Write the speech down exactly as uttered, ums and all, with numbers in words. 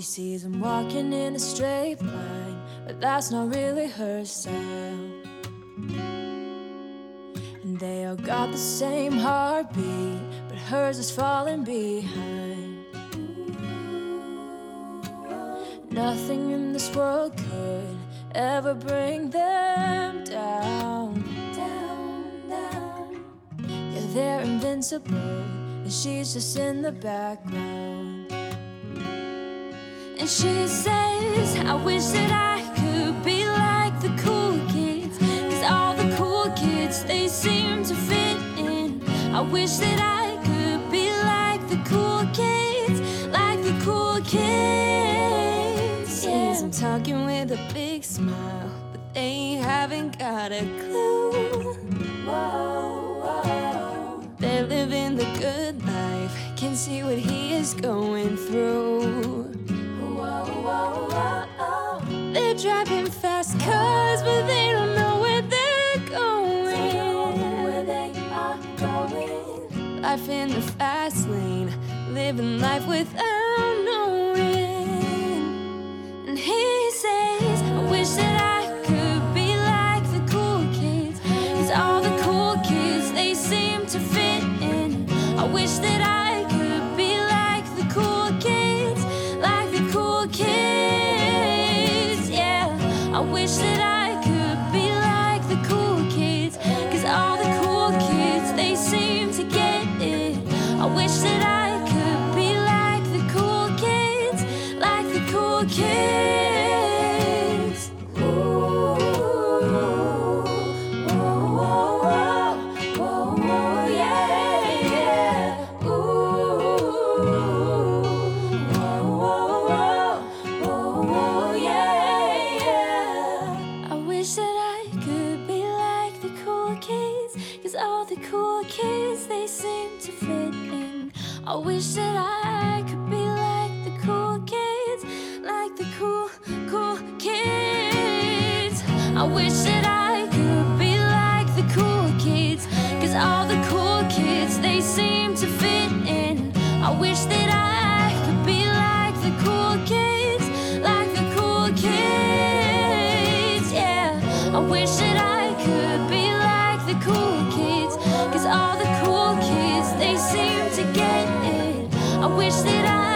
sees them walking in a straight line, but that's not really her style. And they all got the same heartbeat, but hers is falling behind. Nothing in this world could ever bring them down, down, down. Yeah, they're invincible, and she's just in the background. And she says, I wish that I could be like the cool kids, 'cause all the cool kids, they seem to fit in. I wish that I could be like the cool kids, like the cool kids. Yeah, I'm talking with a big smile, but they haven't got a clue. Whoa, whoa. They're living the good life, can see what he is going through. Whoa, whoa, whoa, whoa. They're driving fast cars, but they don't know where they're going. They don't know where they are going. Life in the fast lane, living life without knowing. And he says, I wish that I could be like the cool kids, 'cause all the cool kids, they seem to fit in. I wish that I could be like the cool kids, like the cool kids, yeah. I wish that I could be like the cool kids, 'cause all the cool kids, they seem to get it. I wish that I could be like the cool kids, like the cool kids. Ooh, whoa, whoa, whoa, whoa, whoa, yeah, yeah. Ooh, whoa, whoa, whoa, whoa, whoa, yeah, yeah. I wish that I could be like the cool kids, 'cause all the cool kids, they seem to fit in. I wish that I could be like the cool kids, like the cool, cool kids. I wish that I could be like the cool kids, 'cause all the cool kids, they seem to fit in. I wish that I could be like the cool kids, like the cool kids, yeah. I wish that I could be like the cool kids, 'cause all the cool kids, they seem to get it. I wish that I